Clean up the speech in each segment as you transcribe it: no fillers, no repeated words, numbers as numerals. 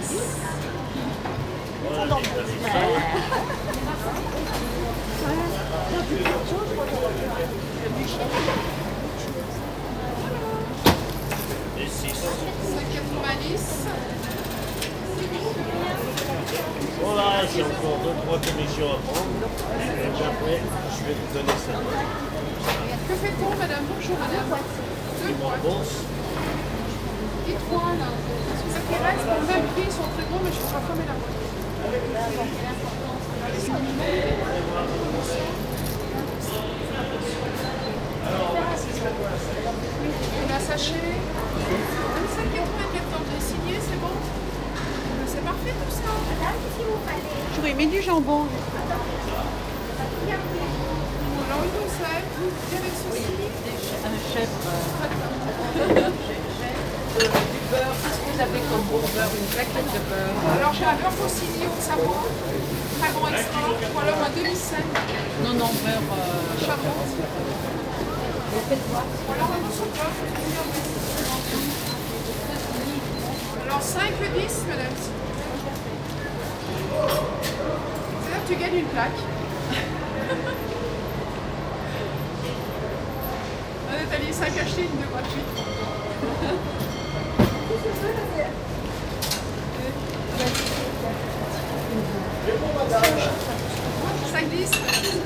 Et 6. 5,90. Voilà, j'ai encore 2-3 commissions à prendre. Et puis après, je vais vous donner ça. Que fait-on, madame? Bonjour, madame. Deux boîtes. Et trois, là. Parce que ça qui reste, pour le même prix, ils sont très bons, mais je ne peux pas fermer la boîte. On a sachet. 25,94. J'ai signé, c'est bon? C'est parfait tout ça. J'aurais mis du jambon. Alors, une doucette, avec ceci. Un chèvre. Du beurre, qu'est-ce que vous avez comme bon beurre? Une plaquette de beurre. Alors, j'ai un beurre faucillé au Savoie. Très bon extra. Ou alors un demi-sec. Non, non, beurre. Charmant. Ou alors un morceau de beurre. Alors 5,10 madame. C'est là que tu gagnes une plaque. Nathalie, 5 achetés, une de gratuite. Ça glisse.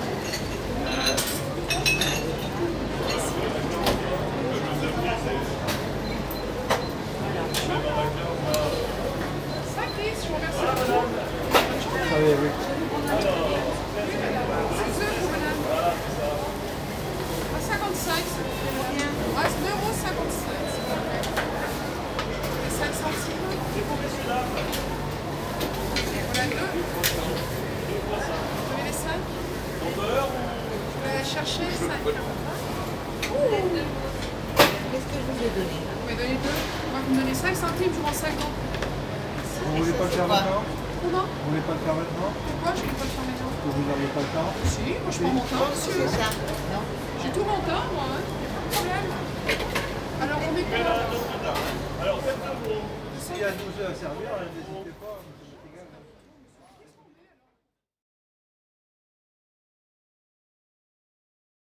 Je vous remercie. Ah oui, oui. 6 œufs pour madame. À 55, c'est bien. Ah, c'est 2,55 €, s'il vous plaît. Et 5 centimes. Voilà 2. Vous avez les 5. Je vais aller chercher 5. Qu'est-ce que je vous ai donné? Vous m'avez donné 2. Moi, vous me donnez 5 centimes, je vous rends 50. Vous voulez pas le faire maintenant? Comment? Vous voulez pas le faire maintenant? Pourquoi je ne peux pas le faire maintenant? Parce que vous n'avez pas le temps? Si, moi je prends mon temps, monsieur. J'ai tout mon temps, moi. Hein. Pas de problème. Alors, on met quoi? S'il y a 12 œufs à servir, n'hésitez pas.